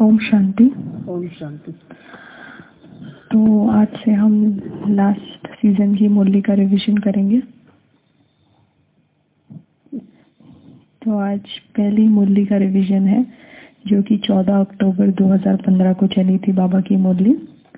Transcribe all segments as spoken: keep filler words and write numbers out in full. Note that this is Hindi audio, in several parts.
ओम शांति। ओम शांति। तो आज से हम लास्ट सीजन की मुरली का रिवीजन करेंगे। तो आज पहली मुरली का रिवीजन है जो कि चौदह अक्टूबर दो हज़ार पंद्रह को चली थी बाबा की मुरली,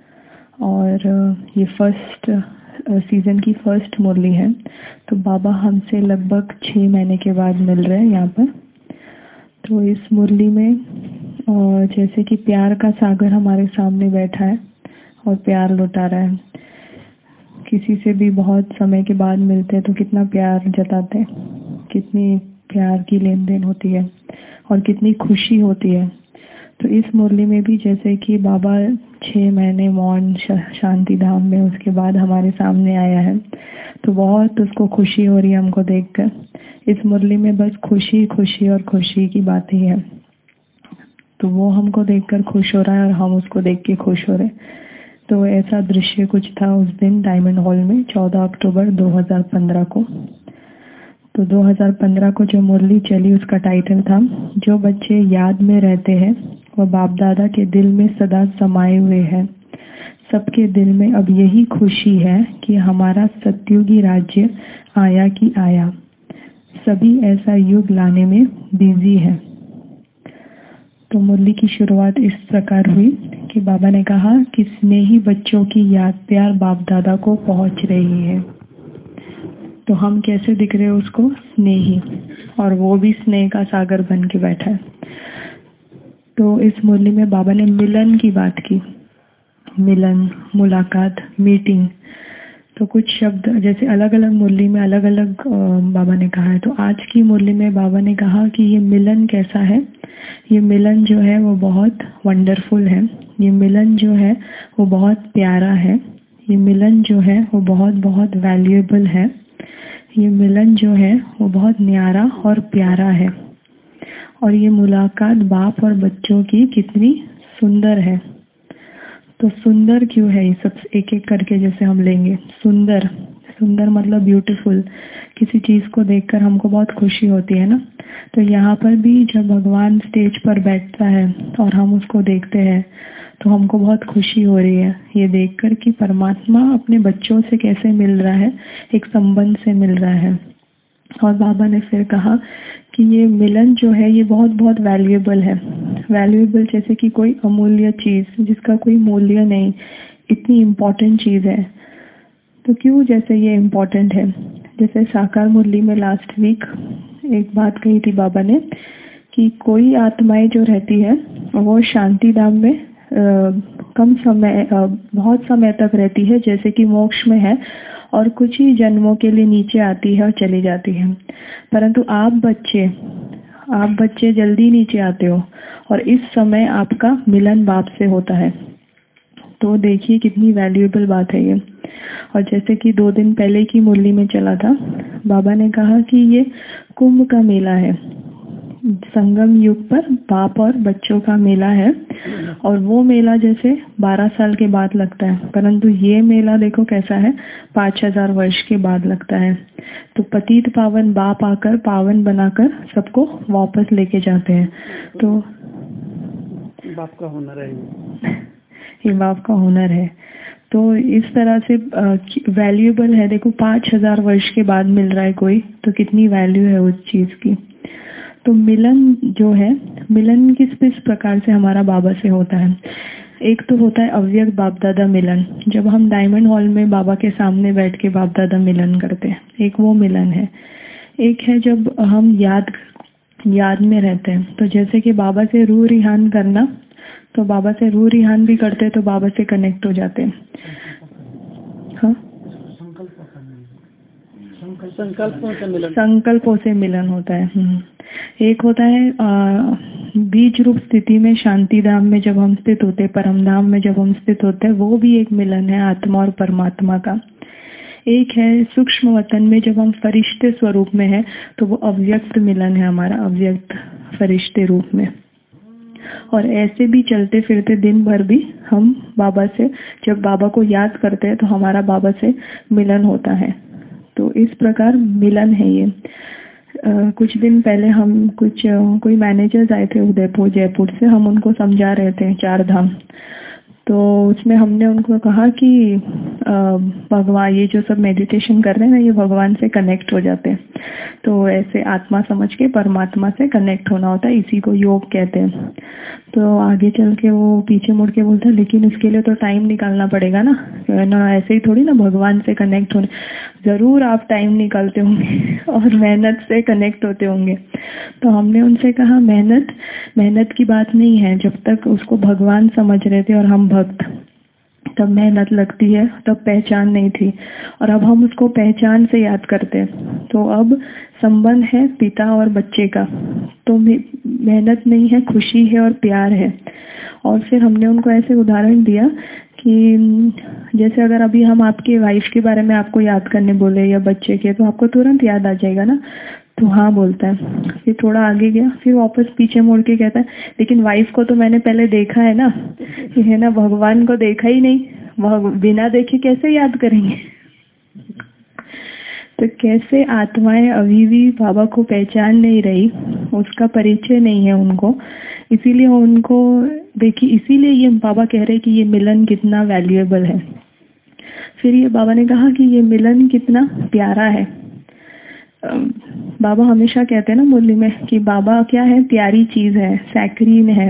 और ये फर्स्ट सीजन की फर्स्ट मुरली है। तो बाबा हमसे लगभग छः महीने के बाद मिल रहे हैं यहाँ पर। तो इस मुरली में और जैसे कि प्यार का सागर हमारे सामने बैठा है और प्यार लुटा रहा है। किसी से भी बहुत समय के बाद मिलते हैं तो कितना प्यार जताते हैं, कितनी प्यार की लेन देन होती है और कितनी खुशी होती है। तो इस मुरली में भी जैसे कि बाबा छः महीने मौन शांति धाम में उसके बाद हमारे सामने आया है, तो बहुत उसको खुशी हो रही है हमको देखकर। इस मुरली में बस खुशी खुशी और खुशी की बात ही है। तो वो हमको देखकर खुश हो रहा है और हम उसको देख के खुश हो रहे। तो ऐसा दृश्य कुछ था उस दिन डायमंड हॉल में चौदह अक्टूबर दो हज़ार पंद्रह को। तो दो हज़ार पंद्रह को जो मुरली चली उसका टाइटल था जो बच्चे याद में रहते हैं वह बाप दादा के दिल में सदा समाये हुए हैं। सबके दिल में अब यही खुशी है कि हमारा सतयुगी राज्य आया कि आया। सभी ऐसा युग लाने में बिजी है। तो मुरली की शुरुआत इस प्रकार हुई कि बाबा ने कहा कि स्नेही बच्चों की याद प्यार बाप दादा को पहुंच रही है। तो हम कैसे दिख रहे हैं उसको? स्नेही, और वो भी स्नेह का सागर बन के बैठा है। तो इस मुरली में बाबा ने मिलन की बात की, मिलन, मुलाकात, मीटिंग। तो कुछ शब्द जैसे अलग अलग मुरली में अलग अलग बाबा ने कहा है। तो आज की मुरली में बाबा ने कहा कि ये मिलन कैसा है। ये मिलन जो है वो बहुत वंडरफुल है। ये मिलन जो है वो बहुत प्यारा है। ये मिलन जो है वो बहुत बहुत वैल्यूएबल है। ये मिलन जो है वो बहुत न्यारा और प्यारा है। और ये मुलाकात बाप और बच्चों की कितनी सुंदर है। तो सुंदर क्यों है? ये सब एक एक करके जैसे हम लेंगे। सुंदर, सुंदर मतलब ब्यूटीफुल। किसी चीज़ को देखकर हमको बहुत खुशी होती है ना। तो यहाँ पर भी जब भगवान स्टेज पर बैठता है और हम उसको देखते हैं तो हमको बहुत खुशी हो रही है ये देखकर कि परमात्मा अपने बच्चों से कैसे मिल रहा है, एक संबंध से मिल रहा है। और बाबा ने फिर कहा कि ये मिलन जो है ये बहुत बहुत वैल्यूएबल है। वैल्यूएबल जैसे कि कोई अमूल्य चीज़ जिसका कोई मूल्य नहीं, इतनी इम्पोर्टेंट चीज़ है। तो क्यों जैसे ये इम्पोर्टेंट है? जैसे साकार मुरली में लास्ट वीक एक बात कही थी बाबा ने कि कोई आत्माएं जो रहती है वो शांति धाम में आ, कम समय आ, बहुत समय तक रहती है, जैसे कि मोक्ष में है, और कुछ ही जन्मों के लिए नीचे आती है और चली जाती है। परंतु आप बच्चे आप बच्चे जल्दी नीचे आते हो और इस समय आपका मिलन बाप से होता है। तो देखिए कितनी वैल्यूएबल बात है ये। और जैसे कि दो दिन पहले की मुरली में चला था, बाबा ने कहा कि ये कुंभ का मेला है। संगम युग पर बाप और बच्चों का मेला है, और वो मेला जैसे बारह साल के बाद लगता है, परंतु ये मेला देखो कैसा है, पाँच हजार वर्ष के बाद लगता है। तो पतित पावन बाप आकर पावन बनाकर सबको वापस लेके जाते हैं। तो बाप का हुनर है ये बाप का हुनर है। तो इस तरह से वैल्यूएबल है। देखो पाँच हजार वर्ष के बाद मिल रहा है कोई, तो कितनी वैल्यू है उस चीज की। तो मिलन जो है, मिलन किस किस प्रकार से हमारा बाबा से होता है। एक तो होता है अव्यक्त बाप दादा मिलन, जब हम डायमंड हॉल में बाबा के सामने बैठ के बाप दादा मिलन करते हैं, एक वो मिलन है। एक है जब हम याद याद में रहते हैं। तो जैसे कि बाबा से रूह रिहान करना, तो बाबा से रूह रिहान भी करते हैं तो बाबा से कनेक्ट हो जाते हैं। हाँ, संकल्पों से मिलन संकल्पों से मिलन होता है। एक होता है आ, बीज रूप स्थिति में शांति धाम में जब हम स्थित होते हैं, परम धाम में जब हम स्थित होते हैं, वो भी एक मिलन है आत्मा और परमात्मा का। एक है सूक्ष्म वतन में जब हम फरिश्ते स्वरूप में है, तो वो अव्यक्त मिलन है हमारा, अव्यक्त फरिश्ते रूप में। और ऐसे भी चलते फिरते दिन भर भी हम बाबा से, जब बाबा को याद करते हैं तो हमारा बाबा से मिलन होता है। तो इस प्रकार मिलन है ये। Uh, कुछ दिन पहले हम कुछ uh, कोई मैनेजर्स आए थे उदयपुर जयपुर से, हम उनको समझा रहे थे चार धाम। तो उसमें हमने उनको कहा कि भगवान ये जो सब मेडिटेशन कर रहे हैं ना, ये भगवान से कनेक्ट हो जाते हैं। तो ऐसे आत्मा समझ के परमात्मा से कनेक्ट होना होता है, इसी को योग कहते हैं। तो आगे चल के वो पीछे मुड़ के बोलता है लेकिन उसके लिए तो टाइम निकालना पड़ेगा ना, ना ऐसे ही थोड़ी ना भगवान से कनेक्ट होने। ज़रूर आप टाइम निकालते होंगे और मेहनत से कनेक्ट होते होंगे। तो हमने उनसे कहा मेहनत मेहनत की बात नहीं है, जब तक उसको भगवान समझ रहे थे और हम भक्त, तब मेहनत लगती है, तब पहचान नहीं थी। और अब हम उसको पहचान से याद करते हैं। तो अब संबंध है पिता और बच्चे का, तो मेहनत नहीं है, खुशी है और प्यार है। और फिर हमने उनको ऐसे उदाहरण दिया कि जैसे अगर अभी हम आपके वाइफ के बारे में आपको याद करने बोले या बच्चे के, तो आपको तुरंत याद आ जाएगा ना। तो हाँ बोलता है। फिर थोड़ा आगे गया, फिर वापस पीछे मुड़ के कहता है लेकिन वाइफ को तो मैंने पहले देखा है ना, है ना, भगवान को देखा ही नहीं, वह बिना देखे कैसे याद करेंगे। तो कैसे आत्माएं अभी भी बाबा को पहचान नहीं रही, उसका परिचय नहीं है उनको, इसीलिए उनको देखिए, इसीलिए ये बाबा कह रहे कि ये मिलन कितना वैल्यूएबल है। फिर ये बाबा ने कहा कि ये मिलन कितना प्यारा है। बाबा हमेशा कहते हैं ना मुरली में कि बाबा क्या है, प्यारी चीज है, सैक्रीन है,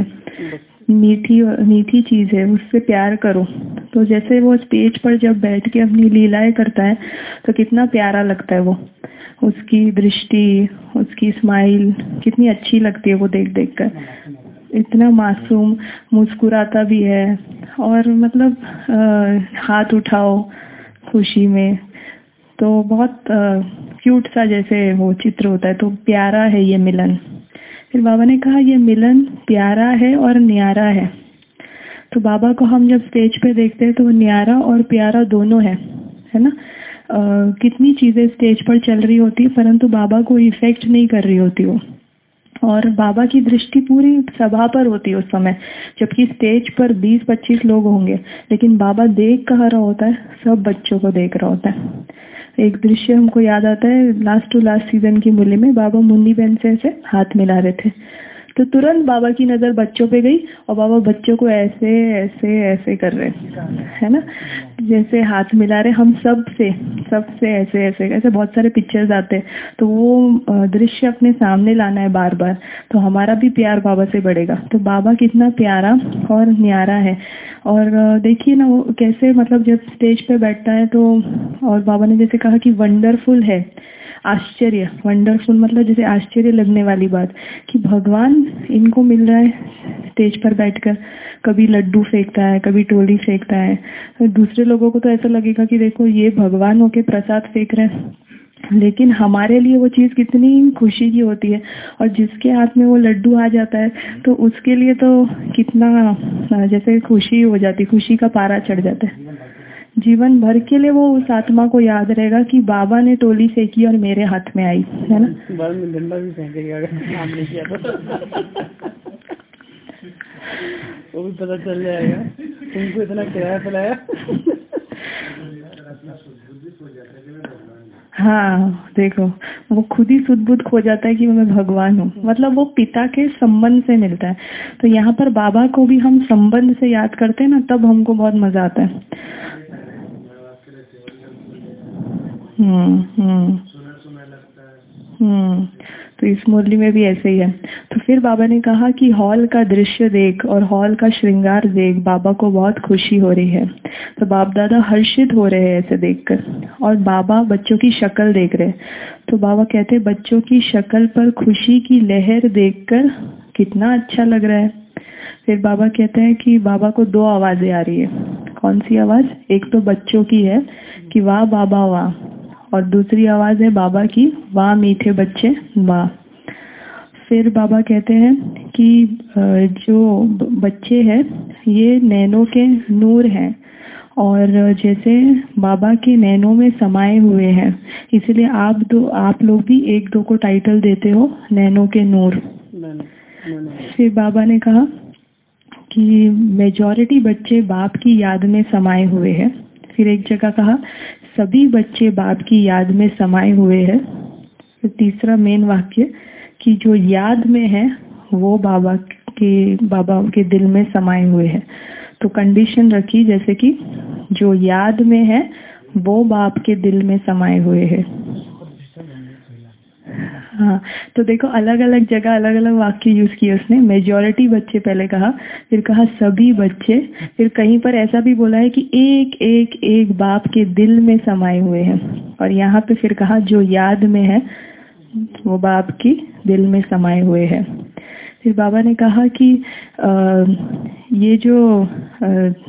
मीठी मीठी चीज है, उससे प्यार करो। तो जैसे वो स्टेज पर जब बैठ के अपनी लीलाएं करता है तो कितना प्यारा लगता है वो, उसकी दृष्टि, उसकी स्माइल कितनी अच्छी लगती है वो देख देख कर। इतना मासूम, मुस्कुराता भी है और मतलब आ, हाथ उठाओ खुशी में, तो बहुत क्यूट सा जैसे वो चित्र होता है। तो प्यारा है ये मिलन। फिर बाबा ने कहा ये मिलन प्यारा है और न्यारा है। तो बाबा को हम जब स्टेज पे देखते हैं तो न्यारा और प्यारा दोनों है, है ना। आ, कितनी चीजें स्टेज पर चल रही होती है परंतु बाबा को इफेक्ट नहीं कर रही होती वो, और बाबा की दृष्टि पूरी सभा पर होती है उस समय, जबकि स्टेज पर बीस पच्चीस लोग होंगे, लेकिन बाबा देख कहाँ रहा होता है, सब बच्चों को देख रहा होता है। एक दृश्य हमको याद आता है, लास्ट टू लास्ट सीजन की मुरली में बाबा मुन्नी बहन से ऐसे हाथ मिला रहे थे, तो तुरंत बाबा की नजर बच्चों पे गई और बाबा बच्चों को ऐसे ऐसे ऐसे कर रहे, है ना, जैसे हाथ मिला रहे। हम सब से सब से ऐसे ऐसे ऐसे बहुत सारे पिक्चर्स आते हैं, तो वो दृश्य अपने सामने लाना है बार बार, तो हमारा भी प्यार बाबा से बढ़ेगा। तो बाबा कितना प्यारा और न्यारा है। और देखिए ना वो कैसे, मतलब जब स्टेज पे बैठता है तो, और बाबा ने जैसे कहा कि वंडरफुल है, आश्चर्य, वंडरफुल मतलब जैसे आश्चर्य लगने वाली बात कि भगवान इनको मिल रहा है स्टेज पर बैठकर, कभी लड्डू फेंकता है, कभी टोली फेंकता है। तो दूसरे लोगों को तो ऐसा लगेगा कि देखो ये भगवान होके प्रसाद फेंक रहे हैं, लेकिन हमारे लिए वो चीज़ कितनी खुशी की होती है। और जिसके हाथ में वो लड्डू आ जाता है तो उसके लिए तो कितना जैसे खुशी हो जाती, खुशी का पारा चढ़ जाता है। जीवन भर के लिए वो उस आत्मा को याद रहेगा कि बाबा ने टोली फेंकी और मेरे हाथ में आई, है ना। बाद में डंडा भी फेंकेगा अगर काम नहीं किया तो वो भी पता चल जाएगा तुमको इतना किराया पिलाया। हाँ देखो, वो खुद ही सुध-बुध खो जाता है कि मैं भगवान हूँ, मतलब वो पिता के संबंध से मिलता है। तो यहाँ पर बाबा को भी हम संबंध से याद करते हैं ना, तब हमको बहुत मजा आता है। हम्म हम्म हम्म तो इस मुरली में भी ऐसे ही है। तो फिर बाबा ने कहा कि हॉल का दृश्य देख और हॉल का श्रृंगार देख, बाबा को बहुत खुशी हो रही है। तो बाप दादा हर्षित हो रहे हैं ऐसे देखकर, और बाबा बच्चों की शक्ल देख रहे। तो बाबा कहते हैं बच्चों की शक्ल पर खुशी की लहर देखकर कितना अच्छा लग रहा है। फिर बाबा कहते हैं कि बाबा को दो आवाजें आ रही है। कौन सी आवाज? एक तो बच्चों की है कि वाह बाबा वाह, और दूसरी आवाज है बाबा की, वाह मीठे बच्चे वाह। फिर बाबा कहते हैं कि जो बच्चे हैं ये नैनों के नूर हैं, और जैसे बाबा के नैनों में समाये हुए हैं, इसलिए आप दो आप लोग भी एक दो को टाइटल देते हो नैनों के नूर। फिर बाबा ने कहा कि मेजॉरिटी बच्चे बाप की याद में समाये हुए हैं। फिर एक जगह कहा सभी बच्चे बाप की याद में समाये हुए हैं। फिर तीसरा मेन वाक्य कि जो याद में है वो बाबा के बाबा के दिल में समाये हुए हैं। तो कंडीशन रखी जैसे कि जो याद में है वो बाप के दिल में समाये हुए हैं। हाँ, तो देखो अलग अलग जगह अलग अलग वाक्य यूज किए उसने। मेजॉरिटी बच्चे पहले कहा, फिर कहा सभी बच्चे, फिर कहीं पर ऐसा भी बोला है कि एक एक एक बाप के दिल में समाये हुए हैं, और यहाँ पे फिर कहा जो याद में है वो बाप की दिल में समाये हुए हैं। फिर बाबा ने कहा कि आ, ये जो आ,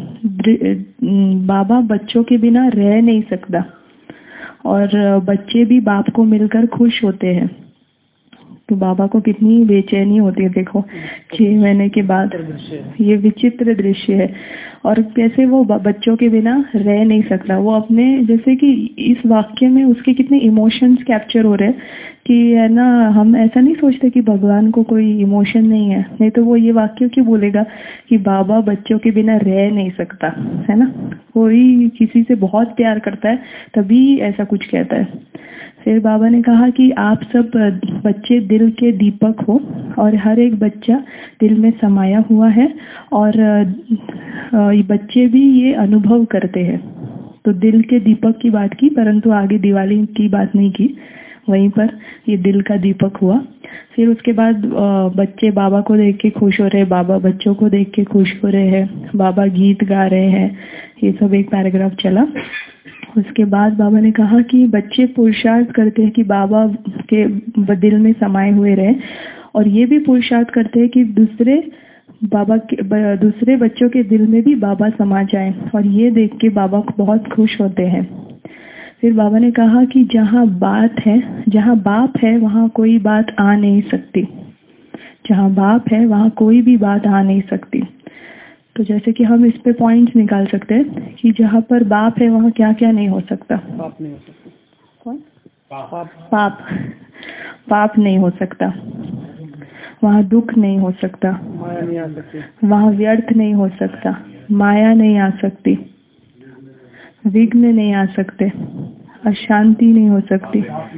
बाबा बच्चों के बिना रह नहीं सकता, और बच्चे भी बाप को मिलकर खुश होते हैं। तो बाबा को कितनी बेचैनी होती है देखो छह महीने के बाद। ये विचित्र दृश्य है। और कैसे वो बच्चों के बिना रह नहीं सकता। वो अपने जैसे कि इस वाक्य में उसके कितने इमोशंस कैप्चर हो रहे हैं कि है ना। हम ऐसा नहीं सोचते कि भगवान को कोई इमोशन नहीं है, नहीं तो वो ये वाक्य क्यों बोलेगा कि बाबा बच्चों के बिना रह नहीं सकता, है ना। कोई किसी से बहुत प्यार करता है तभी ऐसा कुछ कहता है। फिर बाबा ने कहा कि आप सब बच्चे दिल के दीपक हो, और हर एक बच्चा दिल में समाया हुआ है, और बच्चे भी ये अनुभव करते हैं। तो दिल के दीपक की बात की, परंतु आगे दिवाली की बात नहीं की, वहीं पर ये दिल का दीपक हुआ। फिर उसके बाद बच्चे बाबा को देख के खुश हो रहे हैं, बाबा बच्चों को देख के खुश हो रहे हैं, बाबा गीत गा रहे हैं, ये सब एक पैराग्राफ चला। उसके बाद बाबा ने कहा कि बच्चे पुरुषार्थ करते हैं कि बाबा के दिल में समाये हुए रहे, और ये भी पुरुषार्थ करते हैं कि दूसरे बाबा के दूसरे बच्चों के दिल में भी बाबा समा जाए, और ये देख के बाबा बहुत खुश होते हैं। फिर बाबा ने कहा कि जहाँ बात है, जहाँ बाप है वहाँ कोई बात आ नहीं सकती। जहाँ बाप है वहाँ कोई भी बात आ नहीं सकती। तो जैसे कि हम इस पे पॉइंट्स निकाल सकते हैं कि जहाँ पर बाप है वहाँ क्या क्या नहीं हो सकता। पाप नहीं हो सकता। कौन? पाप पाप पाप नहीं हो सकता। वहाँ दुख नहीं हो सकता। माया नहीं आ सकती। वहाँ व्यर्थ नहीं हो सकता। माया नहीं आ सकती। विघ्न नहीं आ सकते। अशांति नहीं हो सकती।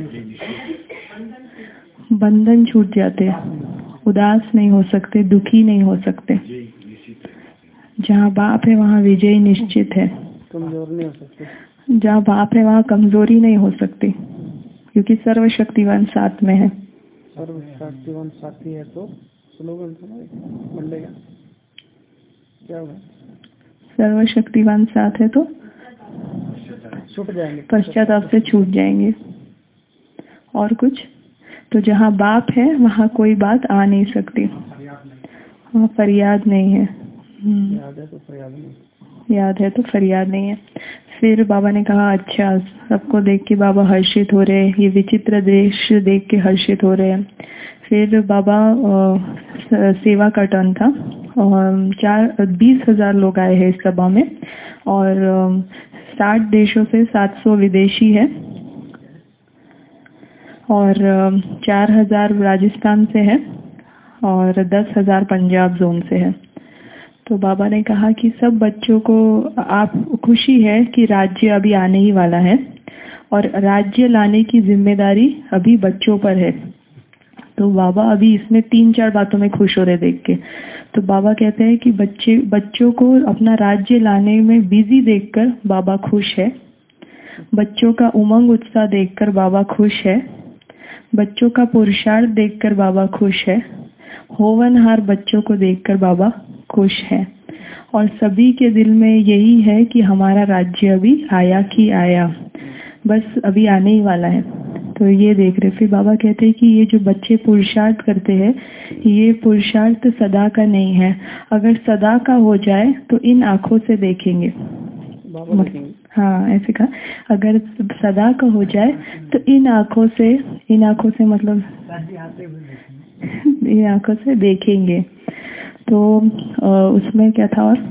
बंधन छूट जाते। उदास नहीं हो सकते। दुखी नहीं हो सकते। जहाँ बाप है वहाँ विजय निश्चित है। कमजोर नहीं हो सकते। जहाँ बाप है वहाँ कमजोरी नहीं हो सकती, क्योंकि सर्वशक्तिवान साथ में है। सर्वशक्तिवान साथी है तो स्लोगन मंडेगा क्या होगा? सर्वशक्तिवान साथ है तो छूट जाएंगे, पश्चाताप से छूट जाएंगे। और कुछ? तो जहाँ बाप है वहाँ कोई बात आ नहीं सकती। वहाँ फरियाद नहीं है। याद है तो फरियाद नहीं। याद है तो फरियाद नहीं है। फिर बाबा ने कहा अच्छा, सबको देख के बाबा हर्षित हो रहे हैं, ये विचित्र दृश्य देख के हर्षित हो रहे हैं। फिर बाबा आ, सेवा का टर्न था, और चार बीस हजार लोग आए हैं इस सभा में, और साठ देशों से सात सौ विदेशी है, और चार हजार राजस्थान से है, और दस हजार पंजाब जोन से है। तो बाबा ने कहा कि सब बच्चों को आप खुशी है कि राज्य अभी आने ही वाला है, और राज्य लाने की जिम्मेदारी अभी बच्चों पर है। तो बाबा अभी इसमें तीन चार बातों में खुश हो रहे देख के। तो बाबा कहते हैं कि बच्चे बच्चों को अपना राज्य लाने में बिजी देखकर बाबा खुश है। बच्चों का उमंग उत्साह देखकर बाबा खुश है। बच्चों का पुरुषार्थ देखकर बाबा खुश है। होवनहार बच्चों को देखकर बाबा खुश है, और सभी के दिल में यही है कि हमारा राज्य अभी आया कि आया, बस अभी आने ही वाला है। तो ये देख रहे। फिर बाबा कहते हैं कि ये जो बच्चे पुरुषार्थ करते हैं, ये पुरुषार्थ सदा का नहीं है। अगर सदा का हो जाए तो इन आँखों से देखेंगे। बाबा देखेंगे। हाँ, ऐसे कहा, अगर सदा का हो जाए तो इन आँखों से, इन आँखों से मतलब इन आँखों से देखेंगे। तो उसमें क्या था, और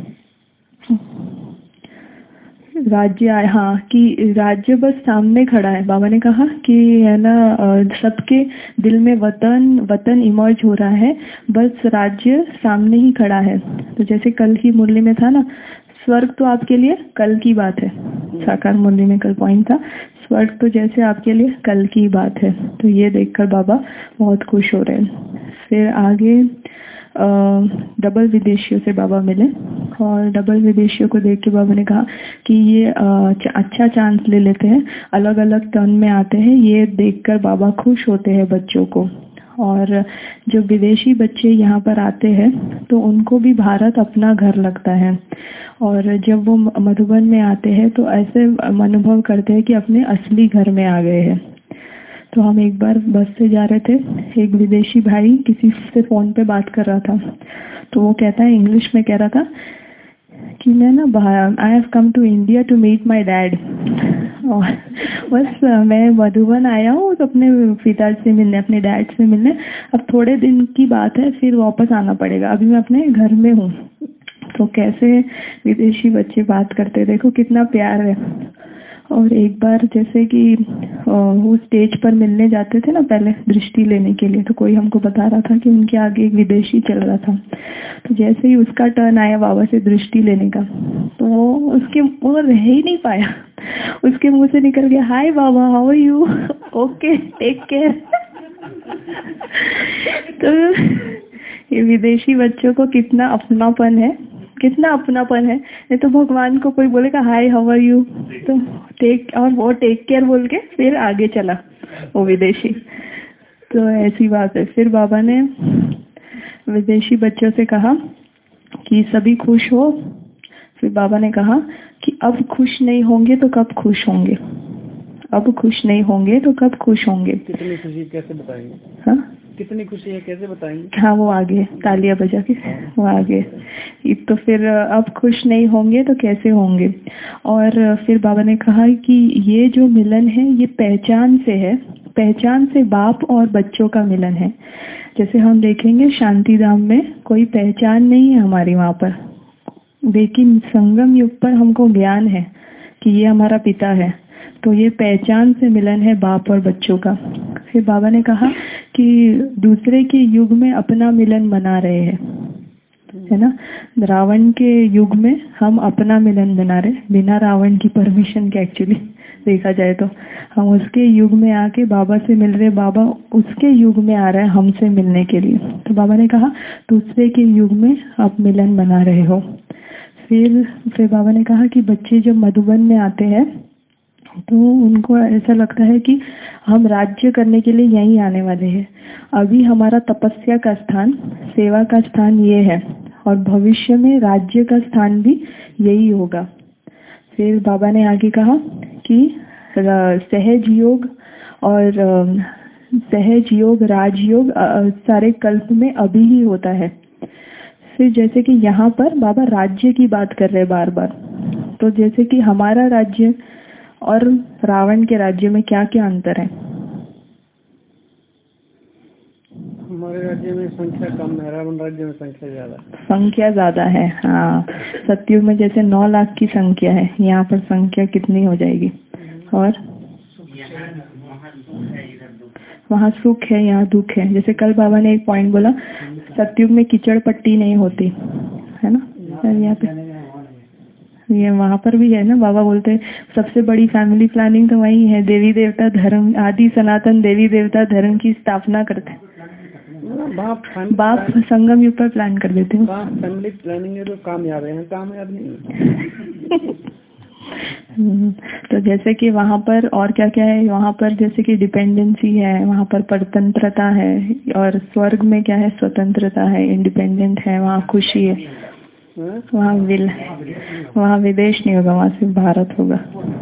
राज्य आए, हाँ, कि राज्य बस सामने खड़ा है। बाबा ने कहा कि है ना, सबके दिल में वतन वतन इमर्ज हो रहा है, बस राज्य सामने ही खड़ा है। तो जैसे कल की मुरली में था ना, स्वर्ग तो आपके लिए कल की बात है, साकार मुरली में कल पॉइंट था, स्वर्ग तो जैसे आपके लिए कल की बात है। तो ये देखकर बाबा बहुत खुश हो रहे हैं। फिर आगे आ, डबल विदेशियों से बाबा मिले और डबल विदेशियों को देख के बाबा ने कहा कि ये आ, अच्छा चांस ले लेते हैं, अलग अलग टर्न में आते हैं। ये देखकर बाबा खुश होते हैं बच्चों को। और जो विदेशी बच्चे यहाँ पर आते हैं तो उनको भी भारत अपना घर लगता है, और जब वो मधुबन में आते हैं तो ऐसे अनुभव करते हैं कि अपने असली घर में आ गए हैं। तो हम एक बार बस से जा रहे थे, एक विदेशी भाई किसी से फोन पे बात कर रहा था, तो वो कहता है, इंग्लिश में कह रहा था कि मैं ना I have come to India to meet my dad, और बस मैं मधुबन आया हूँ तो अपने पिता से मिलने, अपने डैड से मिलने, अब थोड़े दिन की बात है फिर वापस आना पड़ेगा, अभी मैं अपने घर में हूँ। तो कैसे विदेशी बच्चे बात करते, देखो कितना प्यार है। और एक बार जैसे कि वो स्टेज पर मिलने जाते थे ना पहले दृष्टि लेने के लिए, तो कोई हमको बता रहा था कि उनके आगे एक विदेशी चल रहा था, तो जैसे ही उसका टर्न आया बाबा से दृष्टि लेने का, तो वो उसके वो रह ही नहीं पाया, उसके मुंह से निकल गया, हाय बाबा, how are you, okay take care. तो ये विदेशी बच्चों को कितना अपनापन है, कितना अपनापन है। नहीं तो भगवान को कोई बोलेगा हाय हाउ आर यू, तो टेक, और वो टेक केयर बोल के फिर आगे चला वो विदेशी। तो ऐसी बात है। फिर बाबा ने विदेशी बच्चों से कहा कि सभी खुश हो। फिर बाबा ने कहा कि अब खुश नहीं होंगे तो कब खुश होंगे, अब खुश नहीं होंगे तो कब खुश होंगे। कितनी खुशी कैसे बताएंगे? हाँ, कितनी खुशी है कैसे बताएंगे? हाँ वो आगे तालियां बजा के वो आगे। तो फिर अब खुश नहीं होंगे तो कैसे होंगे। और फिर बाबा ने कहा कि ये जो मिलन है ये पहचान से है, पहचान से बाप और बच्चों का मिलन है। जैसे हम देखेंगे शांति धाम में कोई पहचान नहीं है हमारी वहाँ पर, लेकिन संगम युग पर हमको ज्ञान है कि ये हमारा पिता है। तो ये पहचान से मिलन है बाप और बच्चों का। फिर बाबा ने कहा कि दूसरे के युग में अपना मिलन मना रहे हैं, है ना। रावण के युग में हम अपना मिलन बना रहे, बिना रावण की परमिशन के। एक्चुअली देखा जाए तो हम उसके युग में आके बाबा से मिल रहे, बाबा उसके युग में आ रहा है हमसे मिलने के लिए। तो बाबा ने कहा दूसरे के युग में आप मिलन बना रहे हो। फिर फिर बाबा ने कहा कि बच्चे जब मधुबन में आते हैं तो उनको ऐसा लगता है कि हम राज्य करने के लिए यहीं आने वाले हैं। अभी हमारा तपस्या का स्थान, सेवा का स्थान ये है, और भविष्य में राज्य का स्थान भी यही होगा। फिर बाबा ने आगे कहा कि सहज योग और सहज योग, राजयोग सारे कल्प में अभी ही होता है। फिर जैसे कि यहाँ पर बाबा राज्य की बात कर रहे हैं बार बार, तो जैसे कि हमारा राज्य और रावण के राज्य में क्या क्या अंतर है। हमारे राज्य में संख्या कम है, रावण राज्य में संख्या ज्यादा संख्या ज्यादा है। हाँ, सतयुग में जैसे नौ लाख की संख्या है, यहाँ पर संख्या कितनी हो जाएगी। और वहाँ सुख है, यहाँ दुख है। जैसे कल बाबा ने एक पॉइंट बोला, सतयुग में कीचड़ पट्टी नहीं होती है ना, यहाँ पे ये वहाँ पर भी है ना। बाबा बोलते हैं सबसे बड़ी फैमिली प्लानिंग तो वही है, देवी देवता धर्म, आदि सनातन देवी देवता धर्म की स्थापना करते हैं। बाप बाप संगम युग पर प्लान कर देते हो। फैमिली प्लानिंग है तो कामयाब है, कामयाब नहीं। तो जैसे कि वहाँ पर और क्या क्या है, वहाँ पर जैसे कि डिपेंडेंसी है, वहाँ पर परतंत्रता है, और स्वर्ग में क्या है, स्वतंत्रता है, इंडिपेंडेंट है, वहाँ खुशी है। वहाँ विल वहाँ विदेश नहीं होगा, वहाँ सिर्फ भारत होगा।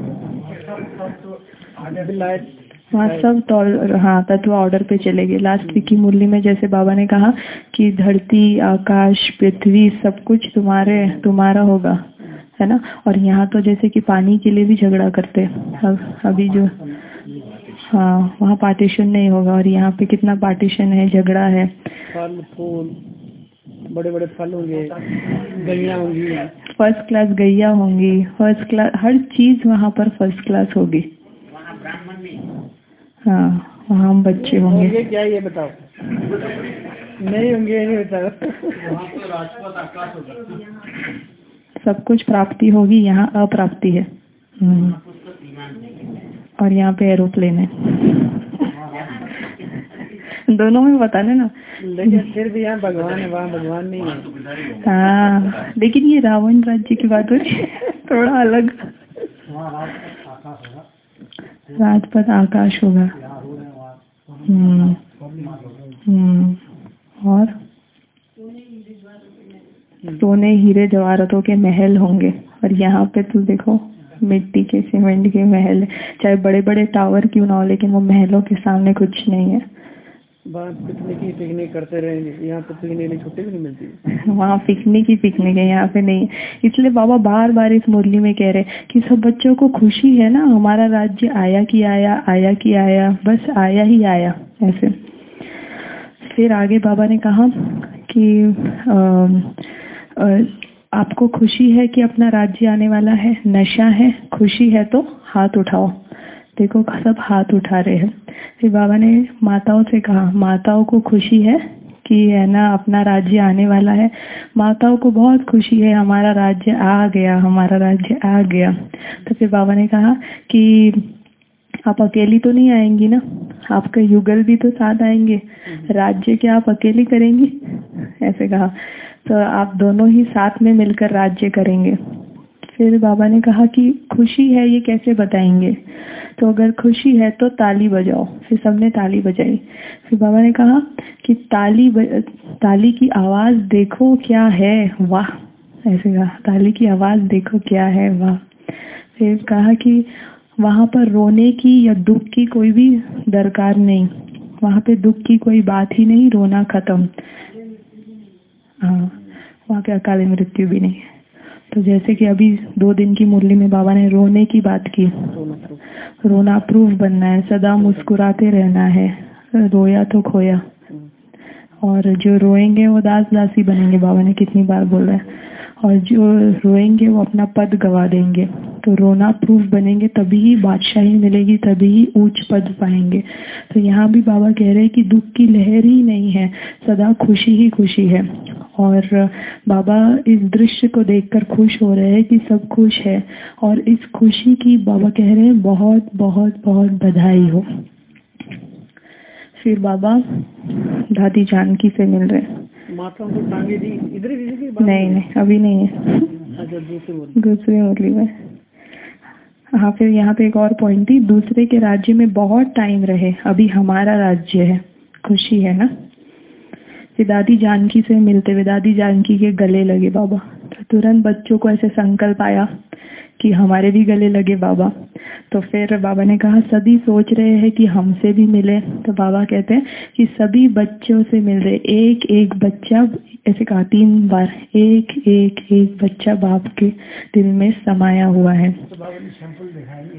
वहाँ सब तो हाँ तत्व ऑर्डर पे चलेगी। लास्ट वीक की मुरली में जैसे बाबा ने कहा कि धरती, आकाश, पृथ्वी सब कुछ तुम्हारे तुम्हारा होगा, है ना। और यहाँ तो जैसे कि पानी के लिए भी झगड़ा करते हैं अब, अभी जो हाँ वहाँ पार्टीशन नहीं होगा, और यहाँ पे कितना पार्टीशन है, झगड़ा है। फल फूल, बड़े बड़े फल होंगे, गैया होंगी, फर्स्ट क्लास गैया होंगी, फर्स्ट क्लास हर चीज वहाँ पर फर्स्ट क्लास होगी। हाँ वहाँ हम बच्चे होंगे। होंगे क्या ये बताओ? नहीं होंगे, नहीं बताओ। सब कुछ प्राप्ति होगी, यहाँ अप्राप्ति है। और यहाँ पे एरोप्लेन है। दोनों में बताने ना, लेकिन फिर भी यहाँ भगवान है, वहाँ भगवान नहीं है। हाँ, लेकिन ये रावण राज्य की बात हो रही है, थोड़ा अलग। राजपथ आकाश होगा। हम्म हम्म और सोने हीरे जवाहरातों के महल होंगे। और यहाँ पे तो देखो मिट्टी के सीमेंट के महल है। चाहे बड़े बड़े टावर क्यों ना हो, लेकिन वो महलों के सामने कुछ नहीं है। बात पिकनिक ही पिकनिक करते रहेंगे, यहाँ तो पिकनिक की छुट्टी भी नहीं मिलती। वहाँ पिकनिक ही पिकनिक है, यहाँ पे नहीं। इसलिए बाबा बार बार इस मुरली में कह रहे कि सब बच्चों को खुशी है ना, हमारा राज्य आया कि आया, आया कि आया, बस आया ही आया ऐसे। फिर आगे बाबा ने कहा कि आ, आ, आपको खुशी है कि अपना राज्य आने वाला है, नशा है, खुशी है तो हाथ उठाओ। देखो सब हाथ उठा रहे हैं। फिर बाबा ने माताओं से कहा, माताओं को खुशी है कि है ना अपना राज्य आने वाला है। माताओं को बहुत खुशी है, हमारा राज्य आ गया, हमारा राज्य आ गया। तो फिर बाबा ने कहा कि आप अकेली तो नहीं आएंगी ना, आपका युगल भी तो साथ आएंगे, राज्य क्या आप अकेली करेंगी, ऐसे कहा। तो आप दोनों ही साथ में मिलकर राज्य करेंगे। फिर बाबा ने कहा कि खुशी है ये कैसे बताएंगे, तो अगर खुशी है तो ताली बजाओ। फिर सबने ताली बजाई। फिर बाबा ने कहा कि ताली ब... ताली की आवाज देखो क्या है, वाह, ऐसे कहा, ताली की आवाज देखो क्या है, वाह। फिर कहा कि वहाँ पर रोने की या दुख की कोई भी दरकार नहीं, वहाँ पे दुख की कोई बात ही नहीं, रोना खत्म। हाँ, वहाँ पे अकाल मृत्यु भी नहीं है। तो जैसे कि अभी दो दिन की मुरली में बाबा ने रोने की बात की, रोना प्रूफ बनना है, सदा मुस्कुराते रहना है, रोया तो खोया। और जो रोएंगे वो दास दासी बनेंगे, बाबा ने कितनी बार बोला है। और जो रोएंगे वो अपना पद गवा देंगे। तो रोना प्रूफ बनेंगे तभी ही बादशाही मिलेगी, तभी ही ऊंच पद पाएंगे। तो यहाँ भी बाबा कह रहे हैं कि दुख की लहर ही नहीं है, सदा खुशी ही खुशी है। और बाबा इस दृश्य को देखकर खुश हो रहे हैं कि सब खुश है। और इस खुशी की बाबा कह रहे हैं बहुत बहुत बहुत बधाई हो। फिर बाबा दादी जानकी से मिल रहे हैं। माता को टांगे दी इधर ही, नहीं नहीं अभी नहीं है, अच्छा दूसरी मुरली में। हाँ, फिर यहाँ पे एक और पॉइंट थी, दूसरे के राज्य में बहुत टाइम रहे, अभी हमारा राज्य है, खुशी है ना। फिर दादी जानकी से मिलते हुए दादी जानकी के गले लगे बाबा। तो तुरंत बच्चों को ऐसे संकल्प आया कि हमारे भी गले लगे बाबा। तो फिर बाबा ने कहा सभी सोच रहे हैं कि हमसे भी मिले। तो बाबा कहते हैं कि सभी बच्चों से मिल रहे, एक एक बच्चा, ऐसे कहा तीन बार, एक एक एक बच्चा बाप के दिल में समाया हुआ है। तो बाबा ने सैंपल दिखाएंगे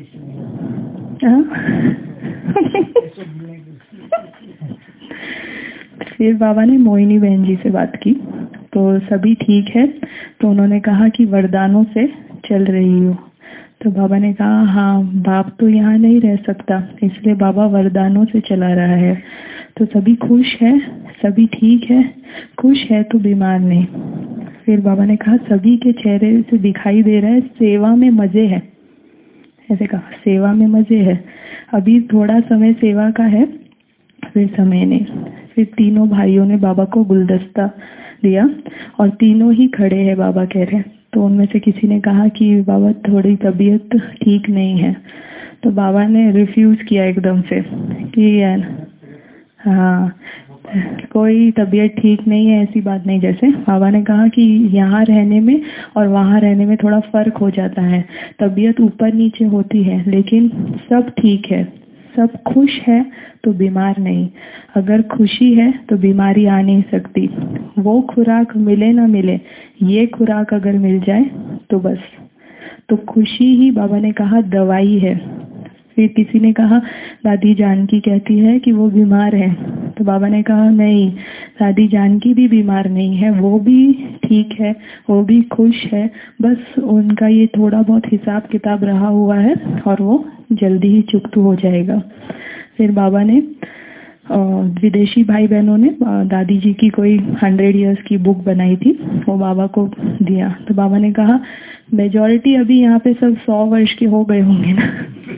फिर बाबा ने मोहिनी बहन जी से बात की, तो सभी ठीक है। तो उन्होंने कहा कि वरदानों से चल रही हो। तो बाबा ने कहा हाँ, बाप तो यहाँ नहीं रह सकता, इसलिए बाबा वरदानों से चला रहा है। तो सभी खुश है, सभी ठीक है, खुश है तो बीमार नहीं। फिर बाबा ने कहा सभी के चेहरे से दिखाई दे रहा है सेवा में मजे है, ऐसे कहा सेवा में मजे है। अभी थोड़ा समय सेवा का है, फिर समय नहीं। फिर तीनों भाइयों ने बाबा को गुलदस्ता दिया और तीनों ही खड़े हैं, बाबा कह रहे हैं। तो उनमें से किसी ने कहा कि बाबा थोड़ी तबीयत ठीक नहीं है। तो बाबा ने रिफ्यूज किया एकदम से कि हाँ, कोई तबीयत ठीक नहीं है ऐसी बात नहीं। जैसे बाबा ने कहा कि यहाँ रहने में और वहाँ रहने में थोड़ा फर्क हो जाता है, तबीयत ऊपर नीचे होती है, लेकिन सब ठीक है, सब खुश है तो बीमार नहीं। अगर खुशी है तो बीमारी आ नहीं सकती। वो खुराक मिले ना मिले, ये खुराक अगर मिल जाए तो बस। तो खुशी ही बाबा ने कहा दवाई है। फिर किसी ने कहा दादी जानकी कहती है कि वो बीमार है। तो बाबा ने कहा नहीं, दादी जानकी भी बीमार नहीं है, वो भी ठीक है, वो भी खुश है, बस उनका ये थोड़ा बहुत हिसाब किताब रहा हुआ है और वो जल्दी ही चुकता हो जाएगा। फिर बाबा ने विदेशी भाई बहनों ने दादी जी की कोई हंड्रेड इयर्स की बुक बनाई थी, वो बाबा को दिया। तो बाबा ने कहा मेजॉरिटी अभी यहाँ पे सब सौ वर्ष के हो गए होंगे ना।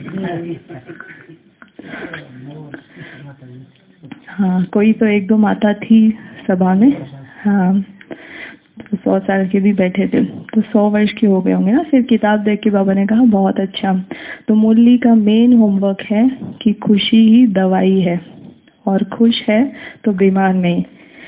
हाँ, कोई तो एक दो माता थी सभा में, हाँ, तो सौ साल के भी बैठे थे, तो सौ वर्ष के हो गए होंगे ना। फिर किताब देख के बाबा ने कहा बहुत अच्छा। तो मुरली का मेन होमवर्क है कि खुशी ही दवाई है, और खुश है तो बीमार नहीं।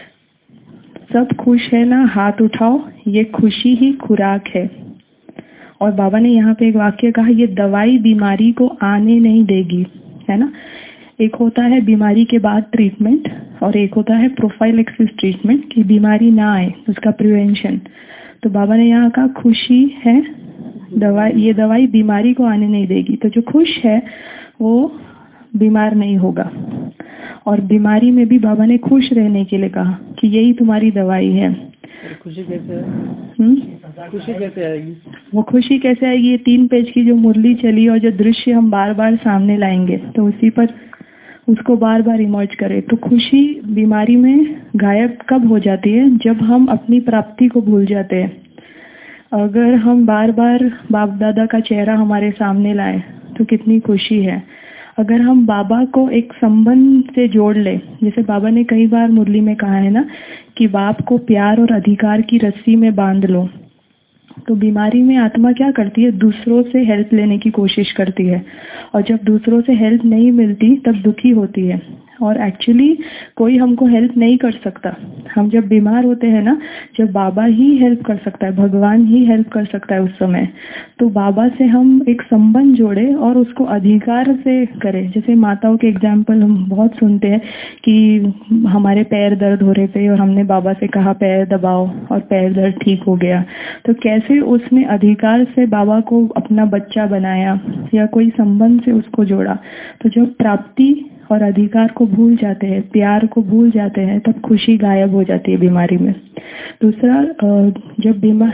सब खुश है ना, हाथ उठाओ, ये खुशी ही खुराक है। और बाबा ने यहाँ पे एक वाक्य कहा, ये दवाई बीमारी को आने नहीं देगी, है ना। एक होता है बीमारी के बाद ट्रीटमेंट, और एक होता है प्रोफाइलैक्सिस ट्रीटमेंट, कि बीमारी ना आए, उसका प्रिवेंशन। तो बाबा ने यहाँ कहा खुशी है दवाई, ये दवाई बीमारी को आने नहीं देगी। तो जो खुश है वो बीमार नहीं होगा। और बीमारी में भी बाबा ने खुश रहने के लिए कहा कि यही तुम्हारी दवाई है। खुशी कैसे है? हुँ? खुशी कैसे आएगी? वो खुशी कैसे आएगी? ये तीन पेज की जो मुरली चली और जो दृश्य हम बार बार सामने लाएंगे, तो उसी पर उसको बार बार इमर्ज करें। तो खुशी बीमारी में गायब कब हो जाती है? जब हम अपनी प्राप्ति को भूल जाते हैं। अगर हम बार बार बाप दादा का चेहरा हमारे सामने लाए तो कितनी खुशी है। अगर हम बाबा को एक संबंध से जोड़ ले, जैसे बाबा ने कई बार मुरली में कहा है ना कि बाप को प्यार और अधिकार की रस्सी में बांध लो, तो बीमारी में आत्मा क्या करती है? दूसरों से हेल्प लेने की कोशिश करती है, और जब दूसरों से हेल्प नहीं मिलती तब दुखी होती है। और एक्चुअली कोई हमको हेल्प नहीं कर सकता। हम जब बीमार होते हैं ना, जब बाबा ही हेल्प कर सकता है, भगवान ही हेल्प कर सकता है उस समय। तो बाबा से हम एक संबंध जोड़े और उसको अधिकार से करें। जैसे माताओं के एग्जाम्पल हम बहुत सुनते हैं कि हमारे पैर दर्द हो रहे थे और हमने बाबा से कहा पैर दबाओ और पैर दर्द ठीक हो गया। तो कैसे उसने अधिकार से बाबा को अपना बच्चा बनाया या कोई संबंध से उसको जोड़ा। तो जब प्राप्ति और अधिकार को भूल जाते हैं, प्यार को भूल जाते हैं, तब खुशी गायब हो जाती है बीमारी में। दूसरा, जब बीमार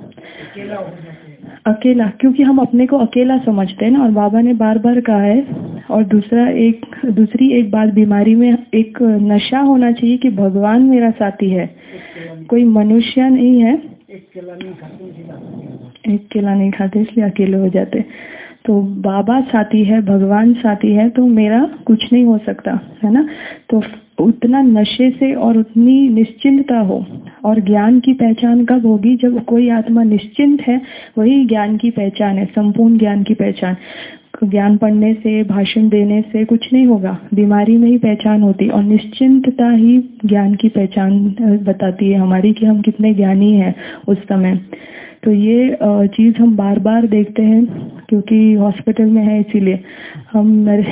अकेला, क्योंकि हम अपने को अकेला समझते हैं ना, और बाबा ने बार बार कहा है। और दूसरा एक दूसरी एक बात, बीमारी में एक नशा होना चाहिए कि भगवान मेरा साथी है, कोई मनुष्य नहीं है। एक केला नहीं खाते एक केला नहीं खाते इसलिए अकेले हो जाते। तो बाबा साथी है, भगवान साथी है, तो मेरा कुछ नहीं हो सकता, है ना। तो उतना नशे से और उतनी निश्चिंतता हो। और ज्ञान की पहचान कब होगी? जब कोई आत्मा निश्चिंत है, वही ज्ञान की पहचान है, संपूर्ण ज्ञान की पहचान। ज्ञान पढ़ने से, भाषण देने से कुछ नहीं होगा, बीमारी में ही पहचान होती। और निश्चिंतता ही ज्ञान की पहचान बताती है हमारी कि हम कितने ज्ञानी हैं उस समय। तो ये चीज़ हम बार बार देखते हैं क्योंकि हॉस्पिटल में है, इसीलिए हम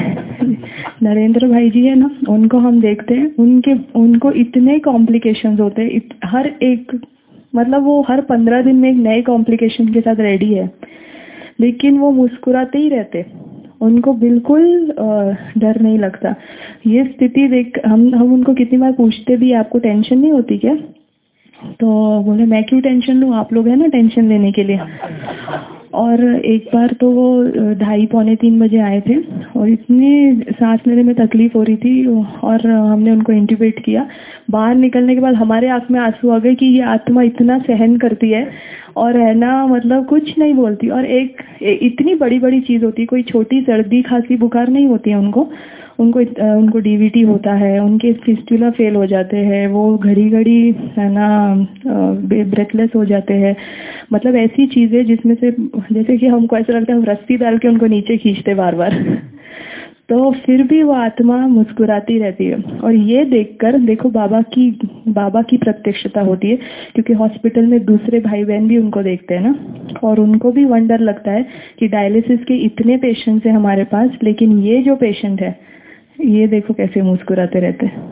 नरेंद्र भाई जी है ना, उनको हम देखते हैं, उनके उनको इतने कॉम्प्लिकेशंस होते हैं, हर एक मतलब वो हर पंद्रह दिन में एक नए कॉम्प्लिकेशन के साथ रेडी है, लेकिन वो मुस्कुराते ही रहते, उनको बिल्कुल डर नहीं लगता। ये स्थिति देख हम हम उनको कितनी बार पूछते भी, आपको टेंशन नहीं होती क्या? तो बोले मैं क्यों टेंशन लूँ, आप लोग हैं ना टेंशन लेने के लिए। और एक बार तो वो ढाई पौने तीन बजे आए थे और इतनी सांस लेने में तकलीफ हो रही थी, और हमने उनको इंट्यूबेट किया। बाहर निकलने के बाद हमारे आँख में आंसू आ गए कि ये आत्मा इतना सहन करती है और है ना, मतलब कुछ नहीं बोलती। और एक इतनी बड़ी बड़ी चीज़ होती है, कोई छोटी सर्दी खांसी बुखार नहीं होती है उनको उनको उनको डीवीटी होता है, उनके फिस्टुला फेल हो जाते हैं, वो घड़ी घड़ी है ना ब्रेथलेस हो जाते हैं। मतलब ऐसी चीज़ें जिसमें से जैसे कि हमको ऐसा लगता है हम रस्सी डाल के उनको नीचे खींचते बार बार तो फिर भी वो आत्मा मुस्कुराती रहती है। और ये देखकर देखो बाबा की बाबा की प्रत्यक्षता होती है, क्योंकि हॉस्पिटल में दूसरे भाई बहन भी उनको देखते हैं ना, और उनको भी वंडर लगता है कि डायलिसिस के इतने पेशेंट्स हैं हमारे पास, लेकिन ये जो पेशेंट है ये देखो कैसे मुस्कुराते रहते हैं।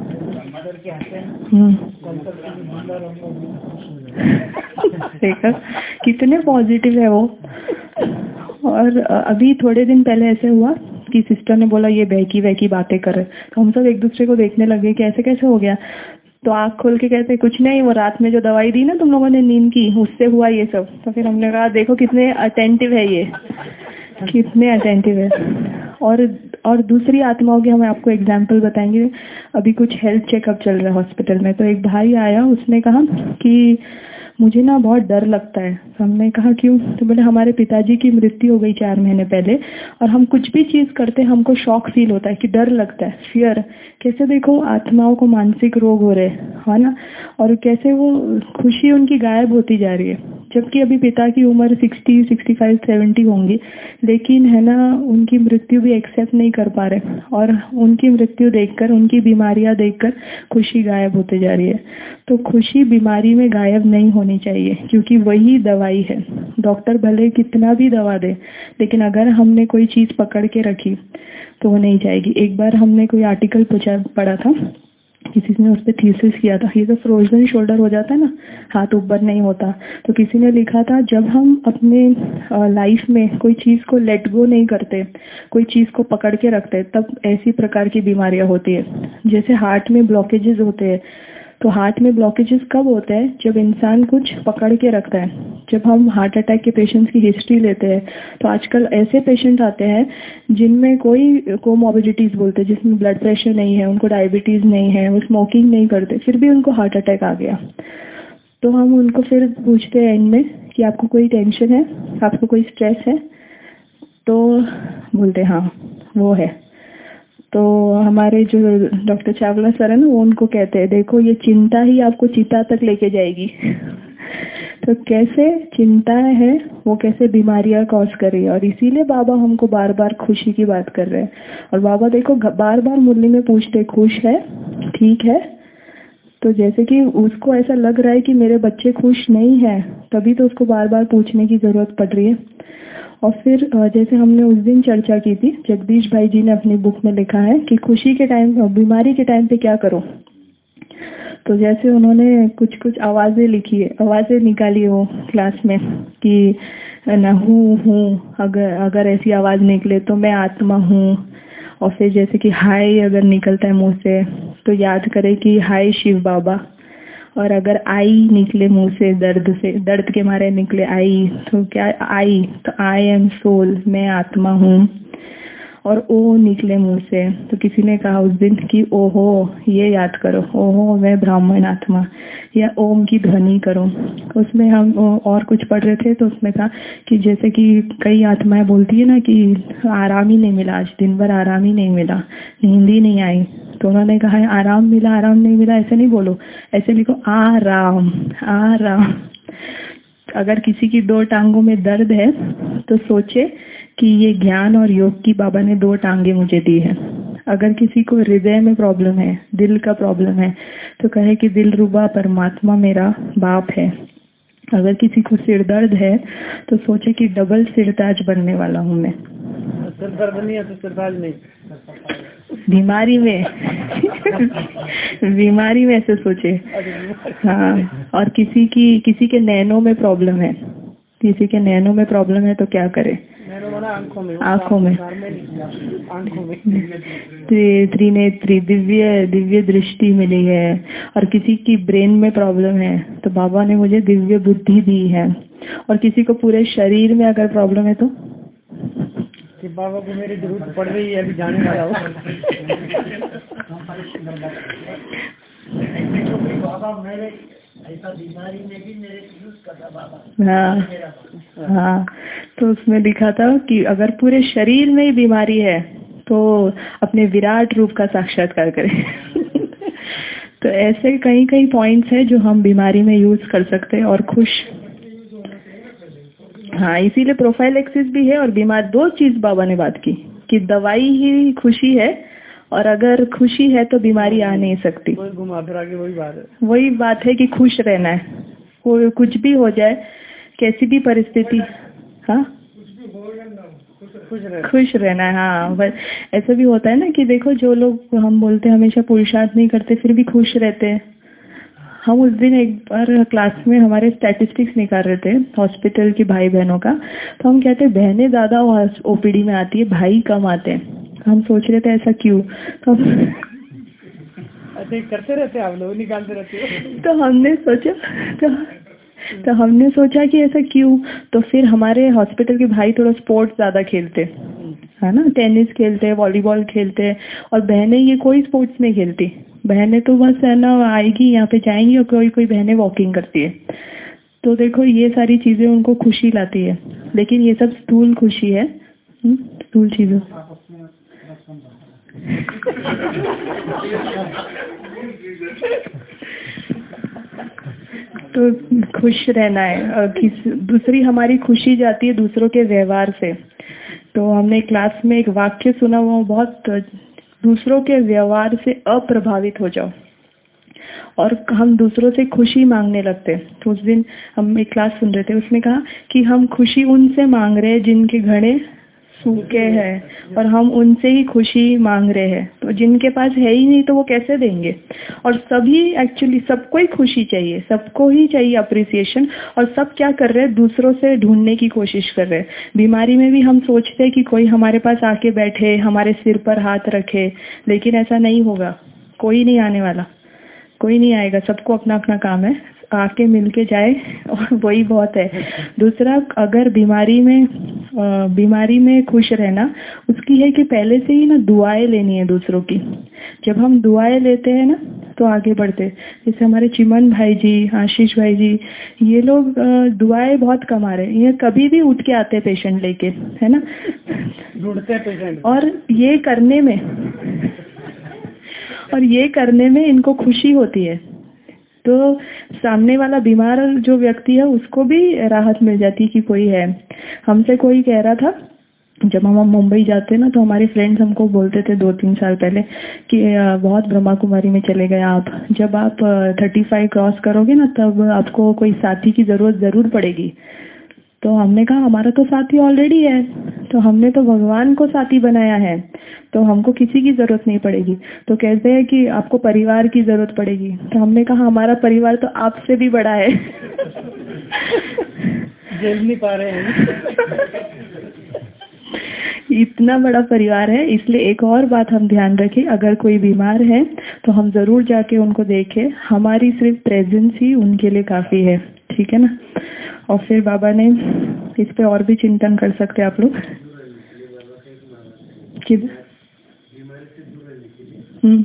देखा कितने पॉजिटिव है वो। और अभी थोड़े दिन पहले ऐसे हुआ कि सिस्टर ने बोला ये बहकी बहकी बातें करे, तो हम सब एक दूसरे को देखने लगे कि ऐसे कैसे हो गया। तो आँख खोल के कहते कुछ नहीं, वो रात में जो दवाई दी ना तुम लोगों ने नींद की, उससे हुआ ये सब। तो फिर हमने कहा देखो कितने अटेंटिव है ये, कितने अटेंटिव है। और और दूसरी आत्माओं की हम आपको एग्जाम्पल बताएंगे। अभी कुछ हेल्थ चेकअप चल रहा है हॉस्पिटल में, तो एक भाई आया, उसने कहा कि मुझे ना बहुत डर लगता है। तो हमने कहा क्यों? तो बोले हमारे पिताजी की मृत्यु हो गई चार महीने पहले, और हम कुछ भी चीज़ करते हैं हमको शॉक फील होता है कि डर लगता है, फियर। कैसे देखो आत्माओं को मानसिक रोग हो रहे हैं, है ना, और कैसे वो खुशी उनकी गायब होती जा रही है। जबकि अभी पिता की उम्र सिक्सटी, सिक्सटी फाइव, सेवेंटी होंगी, लेकिन है ना उनकी मृत्यु भी एक्सेप्ट नहीं कर पा रहे, और उनकी मृत्यु देखकर, उनकी बीमारियां देखकर खुशी गायब होते जा रही है। तो खुशी बीमारी में गायब नहीं होनी चाहिए, क्योंकि वही दवाई है। डॉक्टर भले कितना भी दवा दे, लेकिन अगर हमने कोई चीज़ पकड़ के रखी तो वो नहीं जाएगी। एक बार हमने कोई आर्टिकल पढ़ा था, किसी ने उस पर थीसिस किया था, ये तो फ्रोजन शोल्डर हो जाता है ना, हाथ ऊपर नहीं होता। तो किसी ने लिखा था जब हम अपने लाइफ में कोई चीज़ को लेट गो नहीं करते, कोई चीज़ को पकड़ के रखते, तब ऐसी प्रकार की बीमारियां होती है। जैसे हार्ट में ब्लॉकेजेस होते हैं, तो हार्ट में ब्लॉकेजेस कब होते हैं? जब इंसान कुछ पकड़ के रखता है। जब हम हार्ट अटैक के पेशेंट्स की हिस्ट्री लेते हैं, तो आजकल ऐसे पेशेंट आते हैं जिनमें कोई कोमॉर्बिडिटीज बोलते हैं, जिसमें ब्लड प्रेशर नहीं है, उनको डायबिटीज़ नहीं है, वो स्मोकिंग नहीं करते, फिर भी उनको हार्ट अटैक आ गया। तो हम उनको फिर पूछते हैं इनमें कि आपको कोई टेंशन है, आपको कोई स्ट्रेस है? तो बोलते हाँ वो है। तो हमारे जो डॉक्टर चावला सर है ना, वो उनको कहते हैं देखो ये चिंता ही आपको चिता तक लेके जाएगी। तो कैसे चिंता है वो कैसे बीमारियां कॉज कर रही है, और इसीलिए बाबा हमको बार बार खुशी की बात कर रहे हैं। और बाबा देखो बार बार मुरली में पूछते खुश है, ठीक है? तो जैसे कि उसको ऐसा लग रहा है कि मेरे बच्चे खुश नहीं है, तभी तो उसको बार बार पूछने की जरूरत पड़ रही है। और फिर जैसे हमने उस दिन चर्चा की थी, जगदीश भाई जी ने अपनी बुक में लिखा है कि खुशी के टाइम, बीमारी के टाइम पे क्या करो। तो जैसे उन्होंने कुछ कुछ आवाजें लिखी है, आवाजें निकाली वो क्लास में कि न हूँ हूँ, अगर अगर ऐसी आवाज निकले तो मैं आत्मा हूँ। और फिर जैसे कि हाय अगर निकलता है मुंह से तो याद करे कि हाय शिव बाबा। और अगर आई निकले मुंह से, दर्द से, दर्द के मारे निकले आई, तो क्या आई? तो आई एम सोल, मैं आत्मा हूँ। और ओ निकले मुंह से, तो किसी ने कहा उस दिन कि ओहो ये याद करो, ओहो मैं ब्राह्मण आत्मा, या ओम की ध्वनि करो। उसमें हम और कुछ पढ़ रहे थे, तो उसमें था कि जैसे कि कई आत्माएं बोलती है ना कि आराम ही नहीं मिला, आज दिन भर आराम ही नहीं मिला, नींद ही नहीं आई। तो उन्होंने कहा है आराम मिला, आराम नहीं मिला ऐसे नहीं बोलो, ऐसे लिखो आराम आराम। अगर किसी की दो टांगों में दर्द है तो सोचे कि ये ज्ञान और योग की बाबा ने दो टांगे मुझे दी है। अगर किसी को हृदय में प्रॉब्लम है, दिल का प्रॉब्लम है, तो कहे कि दिल रुबा परमात्मा मेरा बाप है। अगर किसी को सिर दर्द है तो सोचे कि डबल सिरताज बनने वाला हूँ मैं। सिर दर्द नहीं है तो सिरताज नहीं, बीमारी में बीमारी में ऐसे सोचे। हाँ, और किसी की किसी के नैनों में प्रॉब्लम है, किसी के नैनों में प्रॉब्लम है तो क्या करे? आंखों में, आंखों में, आंखों में त्रिनेत्री, दिव्य दिव्य दृष्टि मिली है। और किसी की ब्रेन में प्रॉब्लम है तो बाबा ने मुझे दिव्य बुद्धि दी है। और किसी को पूरे शरीर में अगर प्रॉब्लम है तो कि बाबा को मेरी जरूरत पड़ रही है, अभी जाने वाला हो। बाबा मेरे ऐसा बीमारी में भी मेरे यूज करता बाबा। हाँ हाँ, तो उसमें लिखा था कि अगर पूरे शरीर में ही बीमारी है तो अपने विराट रूप का साक्षात्कार करें। तो ऐसे कई कई पॉइंट्स हैं जो हम बीमारी में यूज कर सकते हैं और खुश। हाँ, इसीलिए प्रोफाइल एक्सिस भी है और बीमार, दो चीज बाबा ने बात की कि दवाई ही खुशी है, और अगर खुशी है तो बीमारी आ नहीं सकती। कोई घुमा फिरा के वही बात है, वही बात है कि खुश रहना है, कोई कुछ भी हो जाए, कैसी भी परिस्थिति। हाँ, खुश रहना, खुश रहना है। हाँ, बस ऐसा भी होता है ना कि देखो जो लोग हम बोलते हैं हमेशा पुरुषार्थ नहीं करते फिर भी खुश रहते हैं। हम उस दिन एक बार क्लास में हमारे स्टैटिस्टिक्स निकाल रहे थे हॉस्पिटल की भाई बहनों का, तो हम कहते हैं बहनें ज्यादा ओपीडी में आती है, भाई कम आते हैं। हम सोच रहे थे ऐसा क्यों, तो ऐसे करते रहते आप लोग, निकालते रहते हो। तो हमने सोचा तो तो हमने सोचा कि ऐसा क्यों। तो फिर हमारे हॉस्पिटल के भाई थोड़ा स्पोर्ट्स ज्यादा खेलते, है ना, टेनिस खेलते हैं, वॉलीबॉल खेलते हैं, और बहनें ये कोई स्पोर्ट्स नहीं खेलती। बहनें तो बस है ना आएगी यहाँ पे जाएंगी, और कोई कोई बहनें वॉकिंग करती है। तो देखो ये सारी चीजें उनको खुशी लाती है, लेकिन ये सब स्थूल खुशी है, स्थूल चीजों। तो खुश रहना है। किस दूसरी हमारी खुशी जाती है दूसरों के व्यवहार से। तो हमने क्लास में एक वाक्य सुना, वो बहुत, दूसरों के व्यवहार से अप्रभावित हो जाओ, और हम दूसरों से खुशी मांगने लगते हैं। तो उस दिन हम एक क्लास सुन रहे थे, उसने कहा कि हम खुशी उनसे मांग रहे हैं जिनके घड़े सूखे हैं, और हम उनसे ही खुशी मांग रहे हैं। तो जिनके पास है ही नहीं तो वो कैसे देंगे। और सभी एक्चुअली सबको ही खुशी चाहिए, सबको ही चाहिए अप्रिसिएशन, और सब क्या कर रहे हैं, दूसरों से ढूंढने की कोशिश कर रहे हैं। बीमारी में भी हम सोचते हैं कि कोई हमारे पास आके बैठे, हमारे सिर पर हाथ रखे, लेकिन ऐसा नहीं होगा, कोई नहीं आने वाला, कोई नहीं आएगा, सबको अपना अपना काम है, आके मिलके जाए और वही बहुत है। दूसरा, अगर बीमारी में बीमारी में खुश रहना उसकी है कि पहले से ही ना दुआएं लेनी है दूसरों की। जब हम दुआएं लेते हैं ना तो आगे बढ़ते। जैसे हमारे चिमन भाई जी, आशीष भाई जी, ये लोग दुआएं बहुत कमा रहे हैं। ये कभी भी उठ के आते हैं पेशेंट लेके, है ना, ढूंढते हैं पेशेंट, और ये करने में और ये करने में इनको खुशी होती है। तो सामने वाला बीमार जो व्यक्ति है उसको भी राहत मिल जाती है कि कोई है। हमसे कोई कह रहा था, जब हम मुंबई जाते ना तो हमारे फ्रेंड्स हमको बोलते थे दो तीन साल पहले कि बहुत ब्रह्मा कुमारी में चले गए आप, जब आप थर्टी फाइव क्रॉस करोगे ना तब आपको कोई साथी की जरूरत जरूर पड़ेगी। तो हमने कहा हमारा तो साथी ऑलरेडी है, तो हमने तो भगवान को साथी बनाया है, तो हमको किसी की जरूरत नहीं पड़ेगी। तो कहते हैं कि आपको परिवार की जरूरत पड़ेगी। तो हमने कहा हमारा परिवार तो आपसे भी बड़ा है। झेल नहीं पा रहे हैं। इतना बड़ा परिवार है। इसलिए एक और बात हम ध्यान रखें, अगर कोई बीमार है तो हम जरूर जाके उनको देखें। हमारी सिर्फ प्रेजेंस ही उनके लिए काफी है, ठीक है ना। और फिर बाबा ने इस पे और भी चिंतन कर सकते आप लोग कि हम्म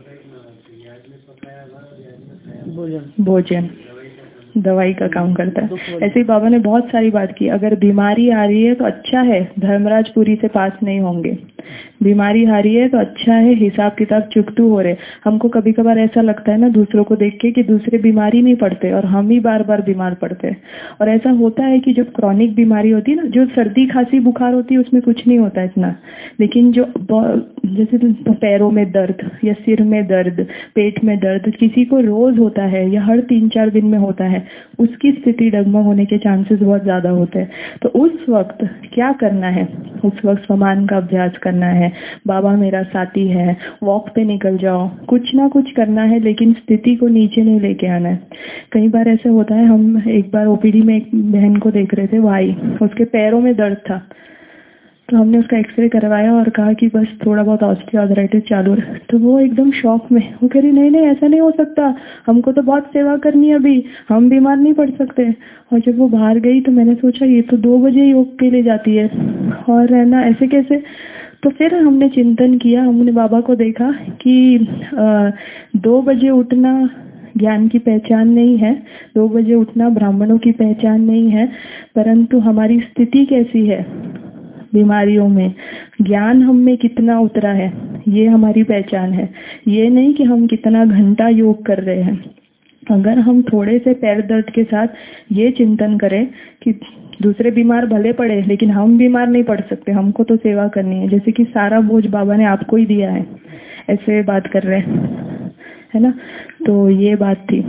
भोजन दवाई का काम करता है। ऐसे ही बाबा ने बहुत सारी बात की। अगर बीमारी आ रही है तो अच्छा है, धर्मराज पुरी से पास नहीं होंगे। बीमारी आ रही है तो अच्छा है, हिसाब किताब चुकतू हो रहे। हमको कभी कभार ऐसा लगता है ना दूसरों को देख के कि दूसरे बीमारी नहीं पड़ते और हम ही बार बार बीमार पड़ते हैं। और ऐसा होता है कि जब क्रॉनिक बीमारी होती है ना, जो सर्दी खांसी बुखार होती है उसमें कुछ नहीं होता इतना, लेकिन जो जैसे पैरों में दर्द या सिर में दर्द, पेट में दर्द किसी को रोज होता है या हर तीन चार दिन में होता है, उसकी स्थिति डगमग होने के चांसेस बहुत ज्यादा होते हैं। तो उस वक्त क्या करना है, उस वक्त स्वमान का अभ्यास करना है। बाबा मेरा साथी है, वॉक पे निकल जाओ, कुछ ना कुछ करना है, लेकिन स्थिति को नीचे नहीं लेके आना है। कई बार ऐसे होता है, हम एक बार ओपीडी में एक बहन को देख रहे थे, भाई उसके पैरों में दर्द था, तो हमने उसका एक्सरे करवाया और कहा कि बस थोड़ा बहुत ऑस्टियोआर्थराइटिस चालू है। तो वो एकदम शॉक में, वो कह रही नहीं नहीं ऐसा नहीं हो सकता, हमको तो बहुत सेवा करनी है, अभी हम बीमार नहीं पड़ सकते। और जब वो बाहर गई तो मैंने सोचा ये तो दो बजे योग के लिए जाती है, और है ना ऐसे कैसे। तो फिर हमने चिंतन किया, हमने बाबा को देखा कि आ, दो बजे उठना ज्ञान की पहचान नहीं है, दो बजे उठना ब्राह्मणों की पहचान नहीं है, परंतु हमारी स्थिति कैसी है बीमारियों में, ज्ञान हम में कितना उतरा है, ये हमारी पहचान है। ये नहीं कि हम कितना घंटा योग कर रहे हैं। अगर हम थोड़े से पैर दर्द के साथ ये चिंतन करें कि दूसरे बीमार भले पड़े लेकिन हम बीमार नहीं पड़ सकते, हमको तो सेवा करनी है, जैसे कि सारा बोझ बाबा ने आपको ही दिया है, ऐसे बात कर रहे हैं, है ना। तो ये बात थी।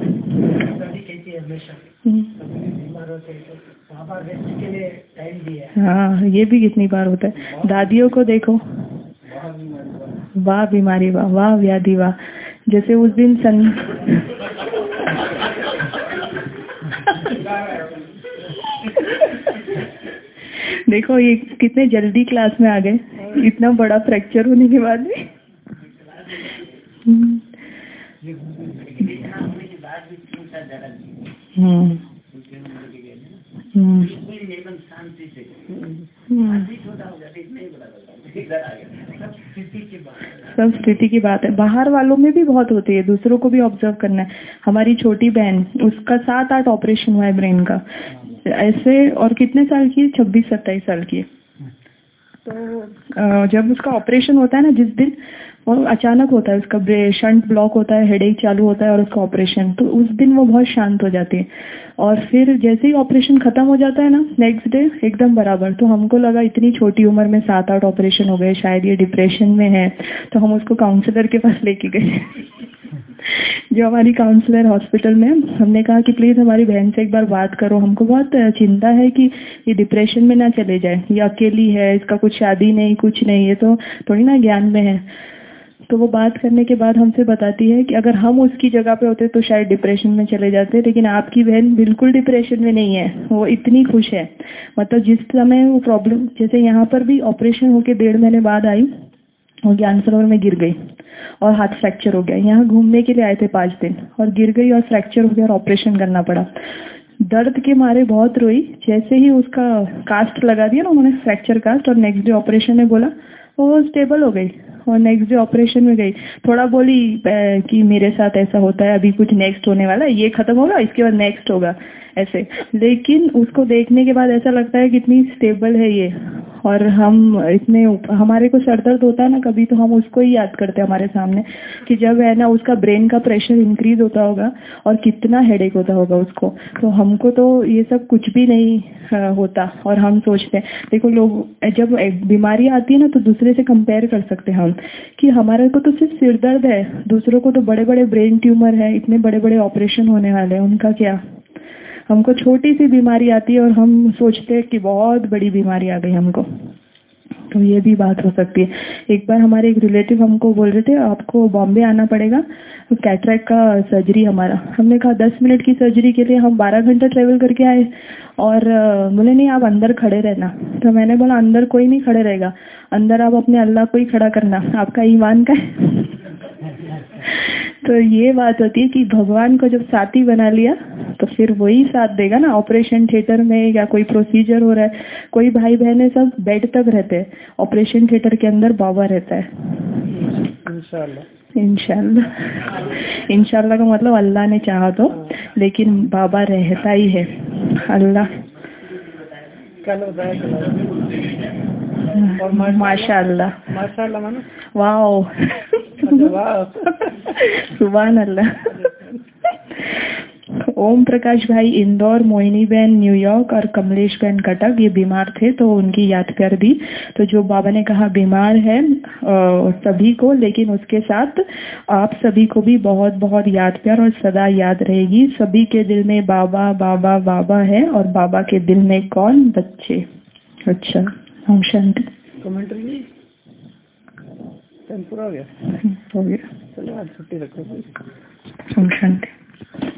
हाँ, ये भी कितनी बार होता है। दादियों को देखो, वाह बीमारी वाह, वाह व्याधि वाह। जैसे उस दिन सन देखो ये कितने जल्दी क्लास में आ गए, इतना बड़ा फ्रैक्चर होने के बाद भी। हम्म हम्म सब स्थिति की बात है। बाहर वालों में भी बहुत होती है, दूसरों को भी ऑब्जर्व करना है। हमारी छोटी बहन, उसका सात आठ ऑपरेशन हुआ है ब्रेन का ऐसे, और कितने साल की? छब्बीस सत्ताईस साल की। तो जब उसका ऑपरेशन होता है ना, जिस दिन वो अचानक होता है, उसका शंट ब्लॉक होता है, हेडेक चालू होता है और उसका ऑपरेशन, तो उस दिन वो बहुत शांत हो जाती है। और फिर जैसे ही ऑपरेशन खत्म हो जाता है ना, नेक्स्ट डे एकदम बराबर। तो हमको लगा इतनी छोटी उम्र में सात आठ ऑपरेशन हो गए, शायद ये डिप्रेशन में है। तो हम उसको काउंसलर के पास लेके गए जो हमारी काउंसलर हॉस्पिटल में। हमने कहा कि प्लीज हमारी बहन से एक बार बात करो, हमको बहुत चिंता है कि ये डिप्रेशन में ना चले जाए, ये अकेली है, इसका कुछ शादी नहीं, कुछ नहीं, ये तो थोड़ी ना ज्ञान में है। तो वो बात करने के बाद हमसे बताती है कि अगर हम उसकी जगह पे होते तो शायद डिप्रेशन में चले जाते, लेकिन आपकी बहन बिल्कुल डिप्रेशन में नहीं है, वो इतनी खुश है। मतलब जिस समय वो प्रॉब्लम, जैसे यहाँ पर भी ऑपरेशन होके डेढ़ महीने बाद आई, वो ज्ञान सरोवर में गिर गई और हाथ फ्रैक्चर हो गया। यहाँ घूमने के लिए आए थे पाँच दिन और गिर गई और फ्रैक्चर हो गया और ऑपरेशन करना पड़ा। दर्द के मारे बहुत रोई। जैसे ही उसका कास्ट लगा दिया ना उन्होंने, फ्रैक्चर कास्ट, और नेक्स्ट डे ऑपरेशन में बोला, वो स्टेबल हो गई और नेक्स्ट डे ऑपरेशन में गई। थोड़ा बोली कि मेरे साथ ऐसा होता है, अभी कुछ नेक्स्ट होने वाला है, ये खत्म होगा इसके बाद नेक्स्ट होगा ऐसे। लेकिन उसको देखने के बाद ऐसा लगता है कितनी स्टेबल है ये। और हम इतने, हमारे को सर दर्द होता है ना कभी, तो हम उसको ही याद करते हैं हमारे सामने कि जब है ना उसका ब्रेन का प्रेशर इंक्रीज होता होगा और कितना हेडेक होता होगा उसको। तो हमको तो ये सब कुछ भी नहीं होता और हम सोचते हैं, देखो लोग जब बीमारी आती है ना तो दूसरे से कंपेयर कर सकते हैं हम कि हमारे को तो सिर्फ सिर दर्द है, दूसरों को तो बड़े बड़े ब्रेन ट्यूमर है, इतने बड़े बड़े ऑपरेशन होने वाले हैं, उनका क्या। हमको छोटी सी बीमारी आती है और हम सोचते हैं कि बहुत बड़ी बीमारी आ गई हमको। तो ये भी बात हो सकती है। एक बार हमारे एक रिलेटिव हमको बोल रहे थे आपको बॉम्बे आना पड़ेगा, तो कैटरेक्ट का सर्जरी हमारा। हमने कहा दस मिनट की सर्जरी के लिए हम बारह घंटा ट्रेवल करके आए और बोले नहीं आप अंदर खड़े रहना। तो मैंने बोला अंदर कोई नहीं खड़े रहेगा, अंदर आप अपने अल्लाह को ही खड़ा करना, आपका ईमान का है। तो ये बात होती है कि भगवान को जब साथी बना लिया तो फिर वही साथ देगा ना। ऑपरेशन थिएटर में या कोई प्रोसीजर हो रहा है, कोई भाई बहने सब बेड तक रहते हैं, ऑपरेशन थिएटर के अंदर बाबा रहता है। इंशाल्लाह इंशाल्लाह इंशाल्लाह का मतलब अल्लाह ने चाहा तो, लेकिन बाबा रहता ही है। अल्लाह और माशाअल्लाह माशाअल्लाह मानो वाओ सुभान अल्लाह। ओम प्रकाश भाई इंदौर, मोहिनी बहन न्यूयॉर्क और कमलेश बहन कटक, ये बीमार थे तो उनकी याद कर दी। तो जो बाबा ने कहा बीमार है सभी को, लेकिन उसके साथ आप सभी को भी बहुत बहुत याद प्यार और सदा याद रहेगी। सभी के दिल में बाबा बाबा बाबा है और बाबा के दिल में कौन? बच्चे। अच्छा हम शांति कमेंट्री नहीं पूरा हो गया हो गया। चलो आज छुट्टी रखो। हम शांति।